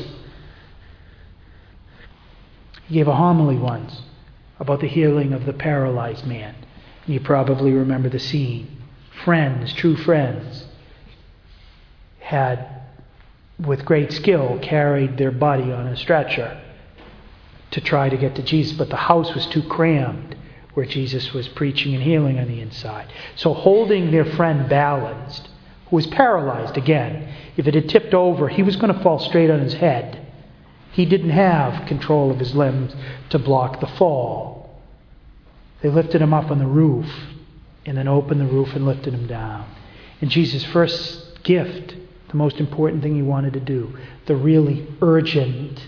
He gave a homily once about the healing of the paralyzed man. You probably remember the scene. Friends, true friends, had, with great skill, carried their buddy on a stretcher to try to get to Jesus, but the house was too crammed where Jesus was preaching and healing on the inside. So holding their friend balanced, who was paralyzed again. If it had tipped over, he was going to fall straight on his head. He didn't have control of his limbs to block the fall. They lifted him up on the roof and then opened the roof and lifted him down. And Jesus' first gift, the most important thing he wanted to do, the really urgent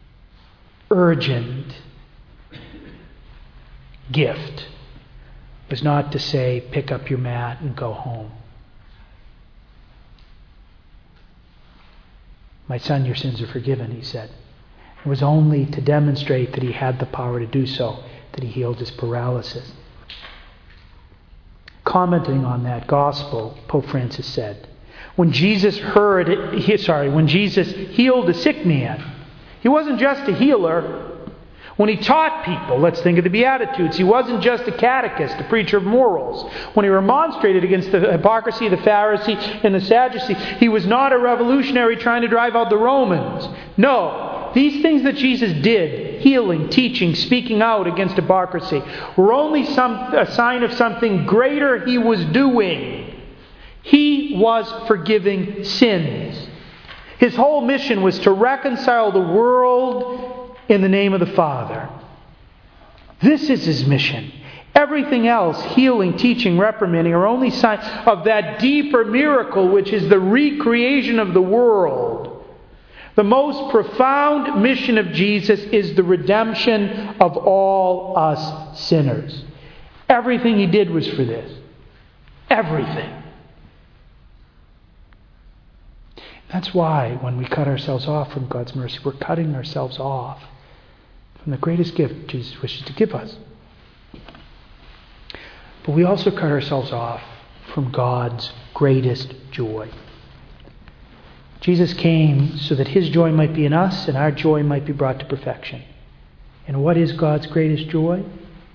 gift, was not to say, pick up your mat and go home. My son, your sins are forgiven, he said. It was only to demonstrate that he had the power to do so that he healed his paralysis. Commenting on that gospel, Pope Francis said, when Jesus healed a sick man, he wasn't just a healer. When he taught people, let's think of the Beatitudes, he wasn't just a catechist, a preacher of morals. When he remonstrated against the hypocrisy of the Pharisee and the Sadducee, he was not a revolutionary trying to drive out the Romans. No, these things that Jesus did, healing, teaching, speaking out against hypocrisy, were only a sign of something greater he was doing. He was forgiving sins. His whole mission was to reconcile the world in the name of the Father. This is his mission. Everything else, healing, teaching, reprimanding, are only signs of that deeper miracle, which is the recreation of the world. The most profound mission of Jesus is the redemption of all us sinners. Everything he did was for this. Everything. That's why when we cut ourselves off from God's mercy, we're cutting ourselves off from the greatest gift Jesus wishes to give us. But we also cut ourselves off from God's greatest joy. Jesus came so that his joy might be in us and our joy might be brought to perfection. And what is God's greatest joy?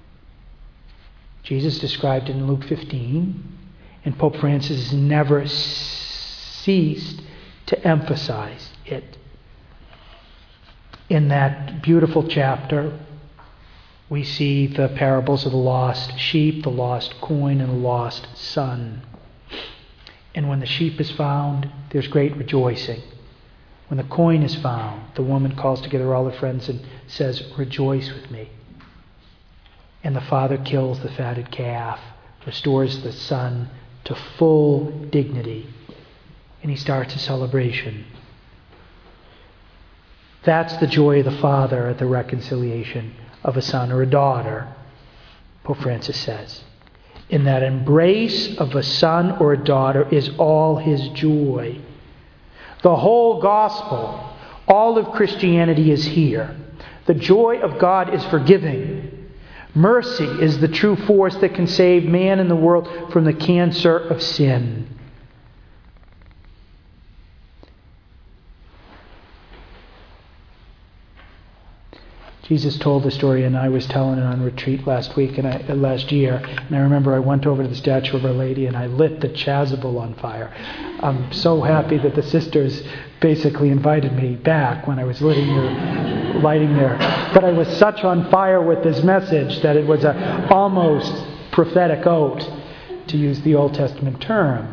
Jesus described it in Luke 15, and Pope Francis has never ceased to emphasize it. In that beautiful chapter We see the parables of the lost sheep, the lost coin, and the lost son. And when the sheep is found, there's great rejoicing. When the coin is found, the woman calls together all her friends and says, "Rejoice with me." And the father kills the fatted calf, restores the son to full dignity, and he starts a celebration. That's the joy of the father at the reconciliation of a son or a daughter, Pope Francis says. In that embrace of a son or a daughter is all his joy. The whole gospel, all of Christianity is here. The joy of God is forgiving. Mercy is the true force that can save man and the world from the cancer of sin. Jesus told the story, and I was telling it on retreat last year. And I remember I went over to the statue of Our Lady and I lit the chasuble on fire. I'm so happy that the sisters basically invited me back when I was lighting there. But I was such on fire with this message that it was a almost prophetic oath, to use the Old Testament term.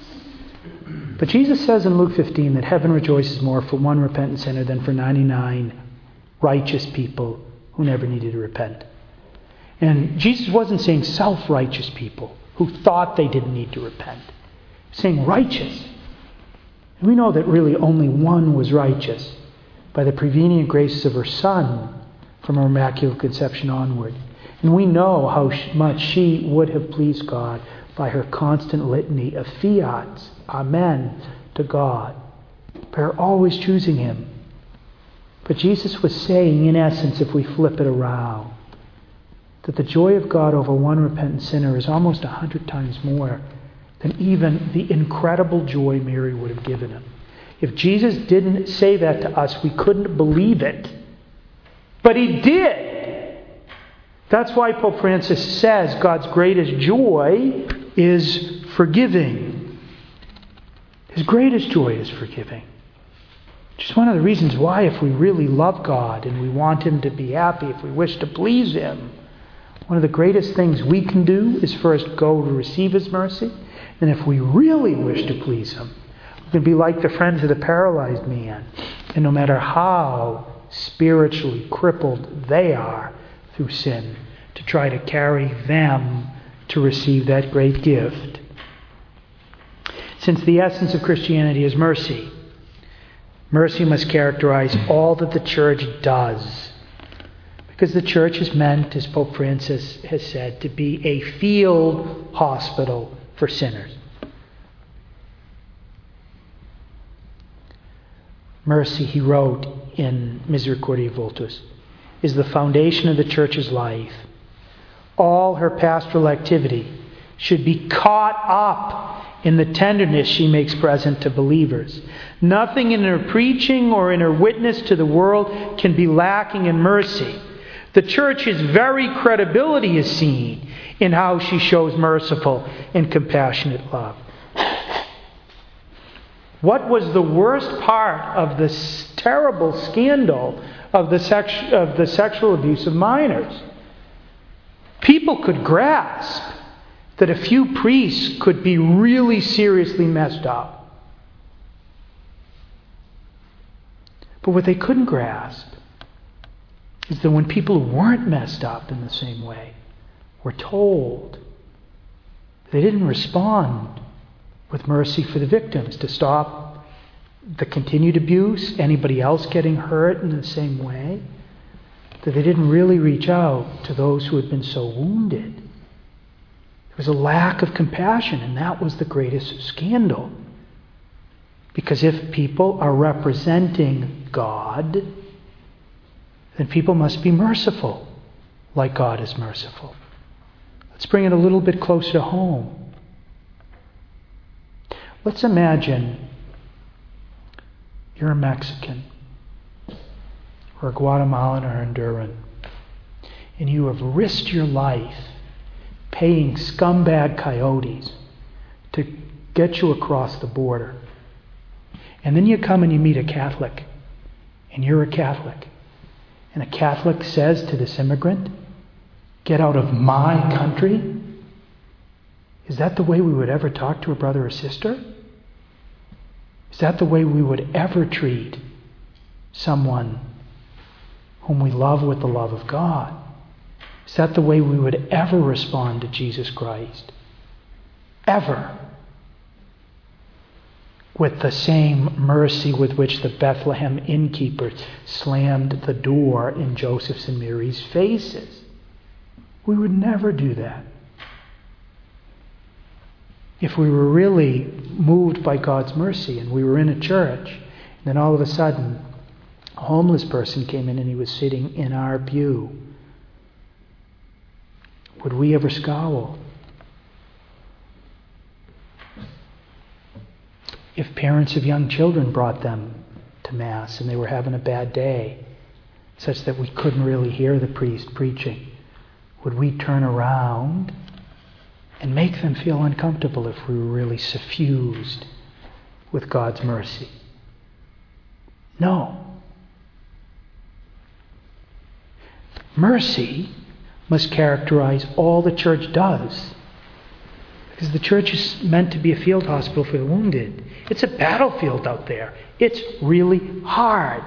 But Jesus says in Luke 15 that heaven rejoices more for one repentant sinner than for 99 righteous people who never needed to repent. And Jesus wasn't saying self-righteous people who thought they didn't need to repent. He's saying righteous. And we know that really only one was righteous by the prevenient graces of her Son from her Immaculate Conception onward. And we know how much she would have pleased God by her constant litany of fiats, amen, to God, by her always choosing Him. But Jesus was saying, in essence, if we flip it around, that the joy of God over one repentant sinner is almost 100 times more than even the incredible joy Mary would have given him. If Jesus didn't say that to us, we couldn't believe it. But He did. That's why Pope Francis says God's greatest joy is forgiving. His greatest joy is forgiving. Which is one of the reasons why, if we really love God and we want Him to be happy, if we wish to please Him, one of the greatest things we can do is first go to receive His mercy. And if we really wish to please Him, we can be like the friends of the paralyzed man. And no matter how spiritually crippled they are through sin, to try to carry them to receive that great gift. Since the essence of Christianity is mercy, mercy must characterize all that the Church does. Because the Church is meant, as Pope Francis has said, to be a field hospital for sinners. Mercy, he wrote in Misericordia Vultus, is the foundation of the Church's life. All her pastoral activity should be caught up in the tenderness she makes present to believers. Nothing in her preaching or in her witness to the world can be lacking in mercy. The Church's very credibility is seen in how she shows merciful and compassionate love. What was the worst part of this terrible scandal of the sexual abuse of minors? People could grasp that a few priests could be really seriously messed up. But what they couldn't grasp is that when people who weren't messed up in the same way were told, they didn't respond with mercy for the victims to stop the continued abuse, anybody else getting hurt in the same way, that they didn't really reach out to those who had been so wounded. There was a lack of compassion, and that was the greatest scandal. Because if people are representing God, then people must be merciful, like God is merciful. Let's bring it a little bit closer to home. Let's imagine you're a Mexican, or a Guatemalan, or Honduran, and you have risked your life paying scumbag coyotes to get you across the border. And then you come and you meet a Catholic, and you're a Catholic. And a Catholic says to this immigrant, Get out of my country? Is that the way we would ever talk to a brother or sister? Is that the way we would ever treat someone whom we love with the love of God? Is that the way we would ever respond to Jesus Christ? Ever? With the same mercy with which the Bethlehem innkeeper slammed the door in Joseph's and Mary's faces. We would never do that. If we were really moved by God's mercy and we were in a church, and then all of a sudden a homeless person came in and he was sitting in our pew, would we ever scowl? If parents of young children brought them to Mass and they were having a bad day, such that we couldn't really hear the priest preaching, would we turn around and make them feel uncomfortable if we were really suffused with God's mercy? No. Mercy must characterize all the church does. Because the church is meant to be a field hospital for the wounded. It's a battlefield out there. It's really hard.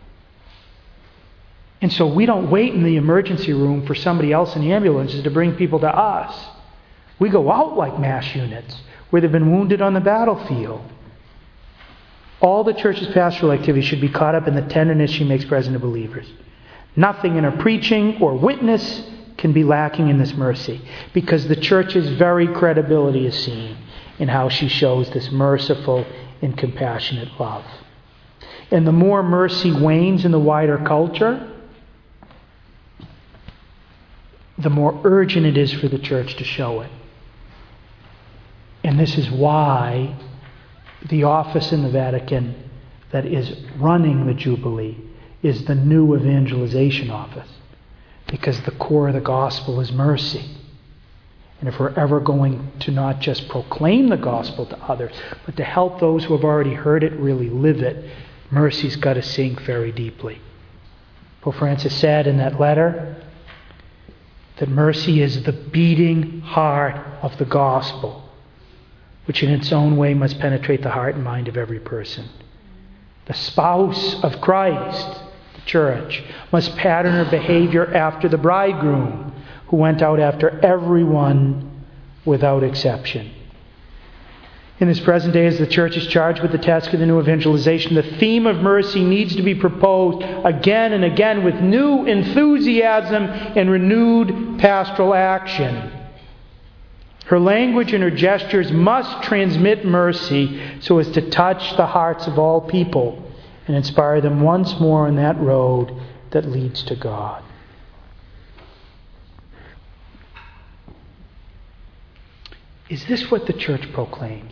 And so we don't wait in the emergency room for somebody else in the ambulances to bring people to us. We go out like MASH units where they've been wounded on the battlefield. All the church's pastoral activity should be caught up in the tenderness she makes present to believers. Nothing in her preaching or witness can be lacking in this mercy, because the church's very credibility is seen in how she shows this merciful and compassionate love. And the more mercy wanes in the wider culture, the more urgent it is for the church to show it. And this is why the office in the Vatican that is running the Jubilee is the new evangelization office. Because the core of the gospel is mercy. And if we're ever going to not just proclaim the gospel to others, but to help those who have already heard it really live it, mercy's got to sink very deeply. Pope Francis said in that letter that mercy is the beating heart of the gospel, which in its own way must penetrate the heart and mind of every person. The spouse of Christ, church, must pattern her behavior after the bridegroom, who went out after everyone without exception. In this present day, as the church is charged with the task of the new evangelization, the theme of mercy needs to be proposed again and again with new enthusiasm and renewed pastoral action. Her language and her gestures must transmit mercy so as to touch the hearts of all people and inspire them once more on that road that leads to God. Is this what the church proclaims?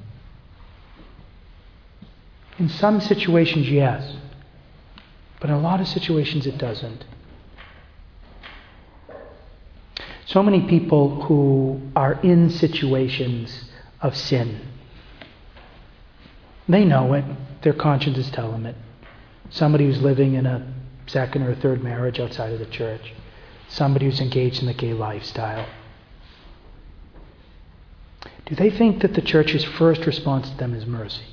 In some situations, yes. But in a lot of situations, it doesn't. So many people who are in situations of sin, they know it. Their consciences tell them it. Somebody who's living in a second or third marriage outside of the church. Somebody who's engaged in the gay lifestyle. Do they think that the church's first response to them is mercy?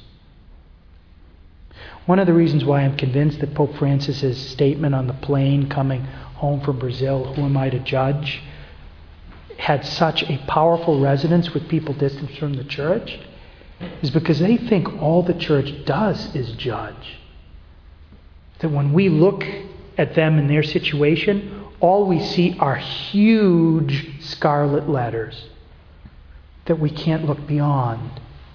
One of the reasons why I'm convinced that Pope Francis's statement on the plane coming home from Brazil, "Who am I to judge?" had such a powerful resonance with people distant from the church, is because they think all the church does is judge. That when we look at them in their situation, all we see are huge scarlet letters that we can't look beyond.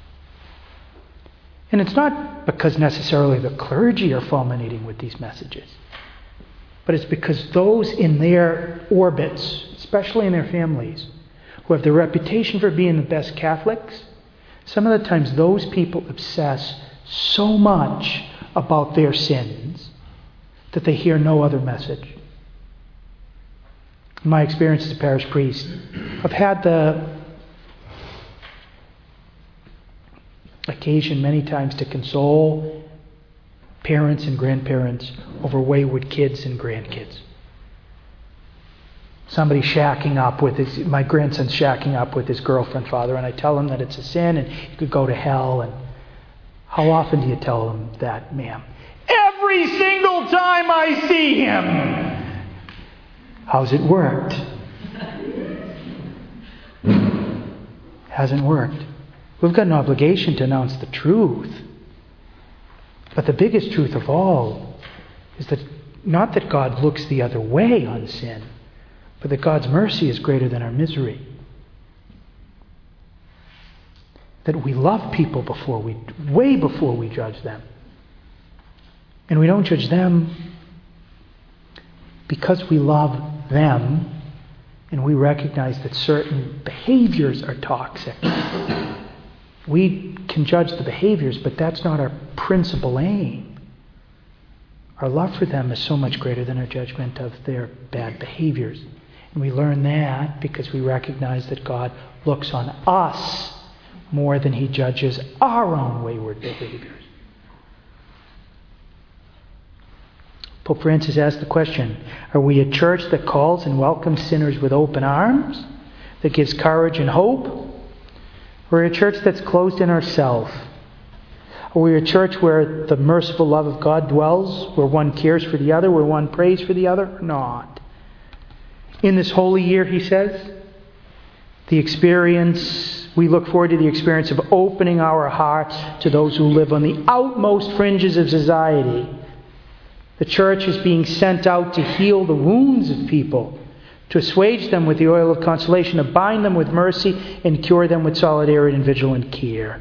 And it's not because necessarily the clergy are fulminating with these messages, but it's because those in their orbits, especially in their families, who have the reputation for being the best Catholics, some of the times those people obsess so much about their sins that they hear no other message. In my experience as a parish priest, I've had the occasion many times to console parents and grandparents over wayward kids and grandkids. Somebody my grandson's shacking up with his girlfriend, Father, and I tell him that it's a sin and he could go to hell. And how often do you tell him that, ma'am? Every single time I see him. How's it worked? Hasn't worked. We've got an obligation to announce the truth. But the biggest truth of all is that not that God looks the other way on sin, but that God's mercy is greater than our misery. That we love people way before we judge them. And we don't judge them because we love them and we recognize that certain behaviors are toxic. We can judge the behaviors, but that's not our principal aim. Our love for them is so much greater than our judgment of their bad behaviors. And we learn that because we recognize that God looks on us more than he judges our own wayward behaviors. Pope Francis asked the question, are we a church that calls and welcomes sinners with open arms, that gives courage and hope? Or a church that's closed in ourselves? Are we a church where the merciful love of God dwells, where one cares for the other, where one prays for the other? Or not? In this holy year, he says, we look forward to the experience of opening our hearts to those who live on the outmost fringes of society. The church is being sent out to heal the wounds of people, to assuage them with the oil of consolation, to bind them with mercy, and cure them with solidarity and vigilant care.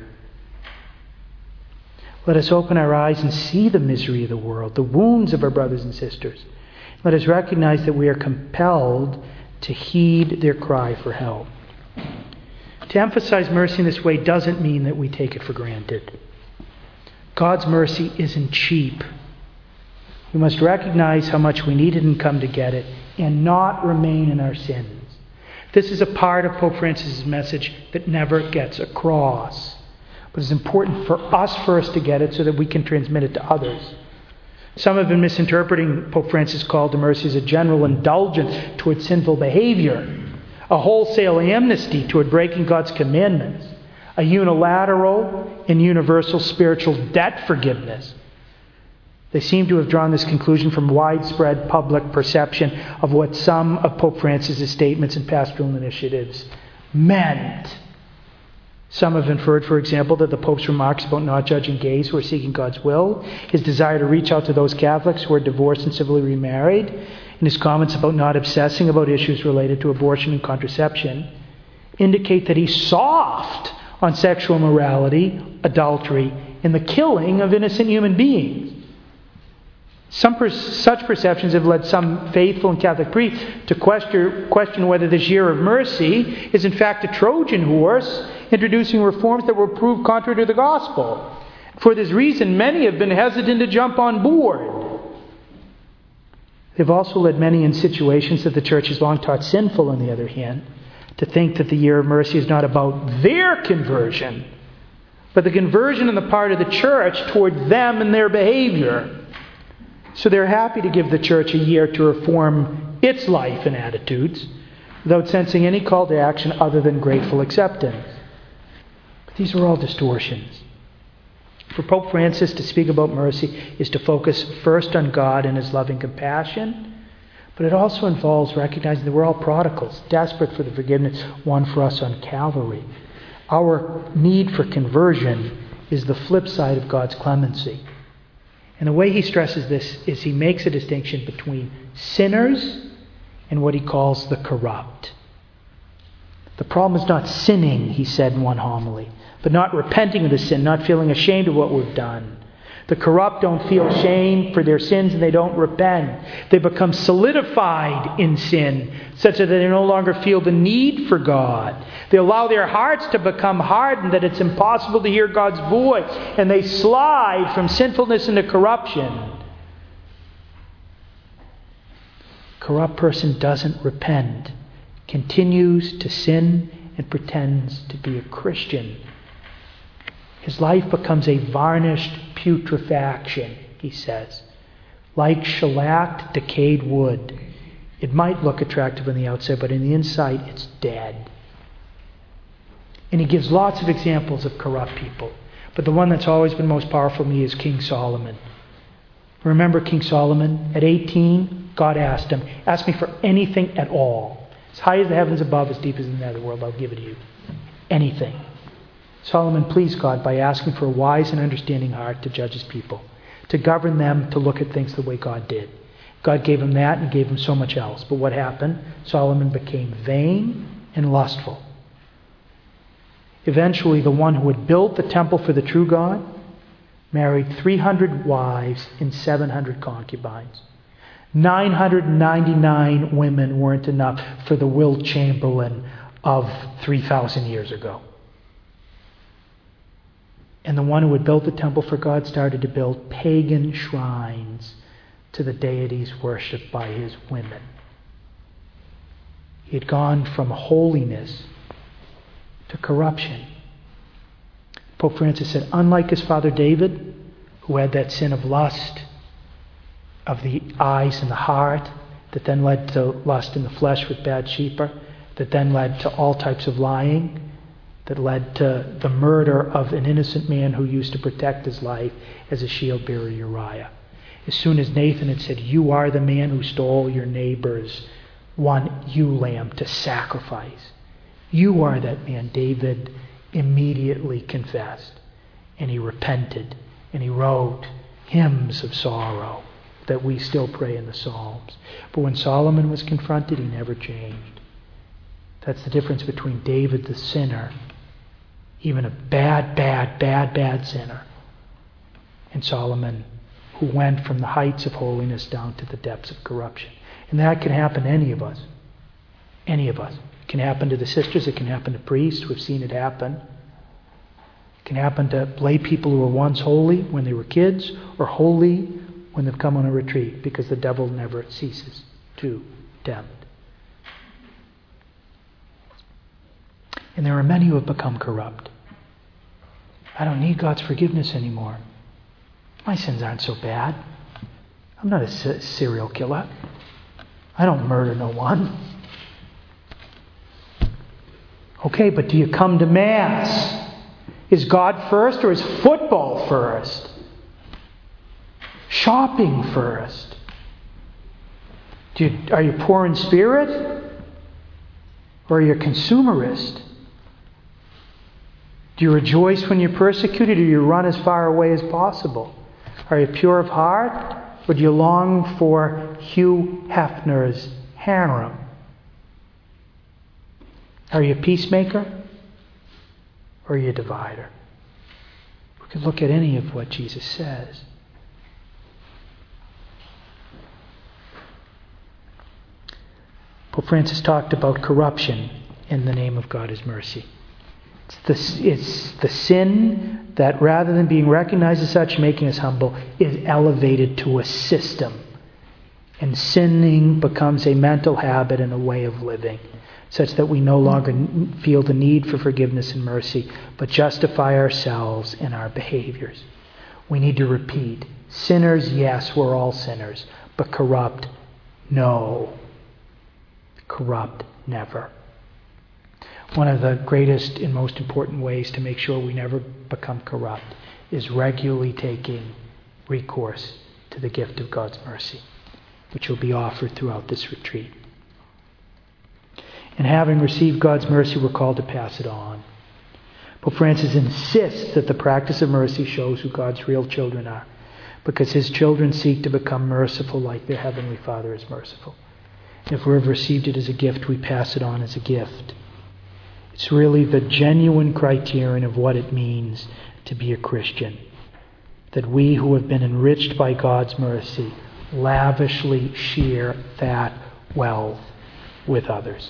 Let us open our eyes and see the misery of the world, the wounds of our brothers and sisters. Let us recognize that we are compelled to heed their cry for help. To emphasize mercy in this way doesn't mean that we take it for granted. God's mercy isn't cheap. We must recognize how much we need it and come to get it, and not remain in our sins. This is a part of Pope Francis' message that never gets across. But it's important for us first to get it so that we can transmit it to others. Some have been misinterpreting Pope Francis' call to mercy as a general indulgence toward sinful behavior, a wholesale amnesty toward breaking God's commandments, a unilateral and universal spiritual debt forgiveness. They seem to have drawn this conclusion from widespread public perception of what some of Pope Francis' statements and pastoral initiatives meant. Some have inferred, for example, that the Pope's remarks about not judging gays who are seeking God's will, his desire to reach out to those Catholics who are divorced and civilly remarried, and his comments about not obsessing about issues related to abortion and contraception, indicate that he's soft on sexual morality, adultery, and the killing of innocent human beings. Such perceptions have led some faithful and Catholic priests to question whether this year of mercy is in fact a Trojan horse introducing reforms that will prove contrary to the gospel. For this reason, many have been hesitant to jump on board. They've also led many in situations that the Church has long taught sinful, on the other hand, to think that the year of mercy is not about their conversion, but the conversion on the part of the Church toward them and their behavior. So they're happy to give the Church a year to reform its life and attitudes without sensing any call to action other than grateful acceptance. But these are all distortions. For Pope Francis to speak about mercy is to focus first on God and his loving compassion, but it also involves recognizing that we're all prodigals, desperate for the forgiveness won for us on Calvary. Our need for conversion is the flip side of God's clemency. And the way he stresses this is he makes a distinction between sinners and what he calls the corrupt. The problem is not sinning, he said in one homily, but not repenting of the sin, not feeling ashamed of what we've done. The corrupt don't feel shame for their sins and they don't repent. They become solidified in sin such that they no longer feel the need for God. They allow their hearts to become hardened that it's impossible to hear God's voice, and they slide from sinfulness into corruption. Corrupt person doesn't repent, continues to sin and pretends to be a Christian. His life becomes a varnished putrefaction, he says. Like shellacked, decayed wood, It might look attractive on the outside, but on the inside, it's dead. And he gives lots of examples of corrupt people. But the one that's always been most powerful to me is King Solomon. Remember King Solomon? At 18, God asked him, ask me for anything at all. As high as the heavens above, as deep as the netherworld, I'll give it to you. Anything. Solomon pleased God by asking for a wise and understanding heart to judge his people, to govern them, to look at things the way God did. God gave him that and gave him so much else. But what happened? Solomon became vain and lustful. Eventually, the one who had built the temple for the true God married 300 wives and 700 concubines. 999 women weren't enough for the Will Chamberlain of 3,000 years ago. And the one who had built the temple for God started to build pagan shrines to the deities worshipped by his women. He had gone from holiness to corruption. Pope Francis said, unlike his father David, who had that sin of lust of the eyes and the heart, that then led to lust in the flesh with Bathsheba, that then led to all types of lying, that led to the murder of an innocent man who used to protect his life as a shield bearer, Uriah. As soon as Nathan had said, you are the man who stole your neighbor's one ewe lamb to sacrifice. You are that man. David immediately confessed, and he repented, and he wrote hymns of sorrow that we still pray in the Psalms. But when Solomon was confronted, he never changed. That's the difference between David the sinner, even a bad sinner, and Solomon, who went from the heights of holiness down to the depths of corruption. And that can happen to any of us. Any of us. It can happen to the sisters. It can happen to priests. We've seen it happen. It can happen to lay people who were once holy when they were kids, or holy when they've come on a retreat, because the devil never ceases to tempt. And there are many who have become corrupt. I don't need God's forgiveness anymore. My sins aren't so bad. I'm not a serial killer. I don't murder no one. Okay, but do you come to Mass? Is God first, or is football first? Shopping first? Are you poor in spirit? Or are you a consumerist? Do you rejoice when you're persecuted, or do you run as far away as possible? Are you pure of heart? Or do you long for Hugh Hefner's harem? Are you a peacemaker? Or are you a divider? We could look at any of what Jesus says. Pope Francis talked about corruption in the name of God as mercy. It's the sin that, rather than being recognized as such, making us humble, is elevated to a system. And sinning becomes a mental habit and a way of living, such that we no longer feel the need for forgiveness and mercy, but justify ourselves in our behaviors. We need to repeat, sinners, yes, we're all sinners, but corrupt, no. Corrupt, never. One of the greatest and most important ways to make sure we never become corrupt is regularly taking recourse to the gift of God's mercy, which will be offered throughout this retreat. And having received God's mercy, we're called to pass it on. Pope Francis insists that the practice of mercy shows who God's real children are, because his children seek to become merciful like their Heavenly Father is merciful. And if we've received it as a gift, we pass it on as a gift. It's really the genuine criterion of what it means to be a Christian, that we who have been enriched by God's mercy lavishly share that wealth with others.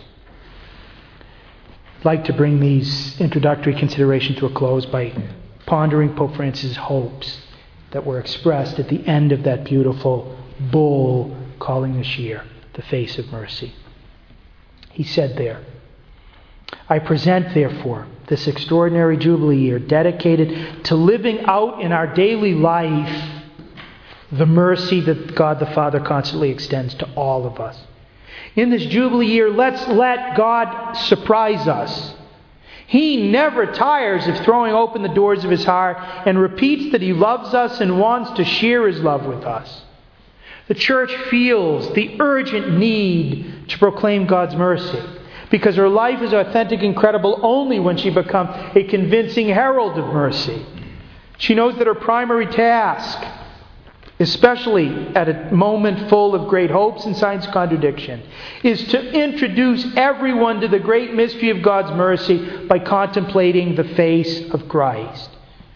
I'd like to bring these introductory considerations to a close by pondering Pope Francis' hopes that were expressed at the end of that beautiful bull calling this year the face of mercy. He said there, I present, therefore, this extraordinary Jubilee year dedicated to living out in our daily life the mercy that God the Father constantly extends to all of us, In this Jubilee year, let's let God surprise us. He never tires of throwing open the doors of His heart and repeats that He loves us and wants to share His love with us. The church feels the urgent need to proclaim God's mercy because her life is authentic and credible only when she becomes a convincing herald of mercy. She knows that her primary task, especially at a moment full of great hopes and signs of contradiction, is to introduce everyone to the great mystery of God's mercy by contemplating the face of Christ.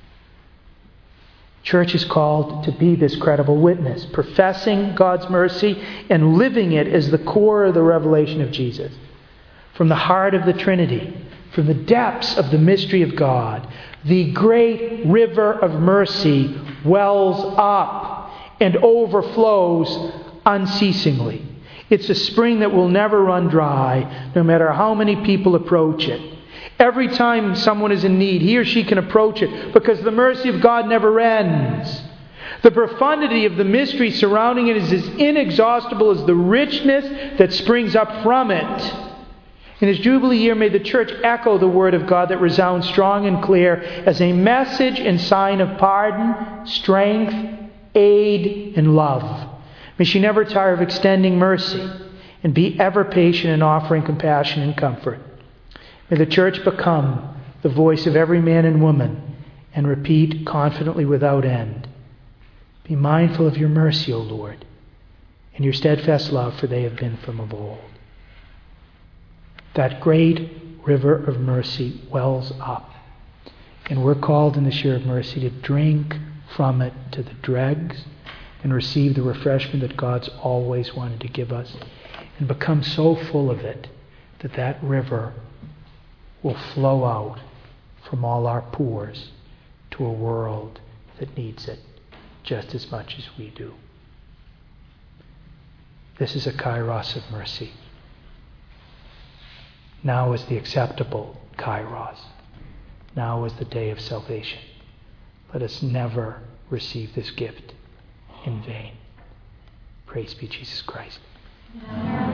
Church is called to be this credible witness, professing God's mercy and living it as the core of the revelation of Jesus. From the heart of the Trinity, from the depths of the mystery of God, the great river of mercy wells up and overflows unceasingly. It's a spring that will never run dry, no matter how many people approach it. Every time someone is in need, he or she can approach it because the mercy of God never ends. The profundity of the mystery surrounding it is as inexhaustible as the richness that springs up from it. In this Jubilee year, may the church echo the Word of God that resounds strong and clear as a message and sign of pardon, strength, aid, and love. May she never tire of extending mercy and be ever patient in offering compassion and comfort. May the church become the voice of every man and woman and repeat confidently without end, "Be mindful of your mercy, O Lord, and your steadfast love, for they have been from of old." That great river of mercy wells up, and we're called in this year of mercy to drink from it to the dregs and receive the refreshment that God's always wanted to give us and become so full of it that that river will flow out from all our pores to a world that needs it just as much as we do. This is a kairos of mercy. Now is the acceptable kairos. Now is the day of salvation. Let us never receive this gift in vain. Praise be Jesus Christ. Amen.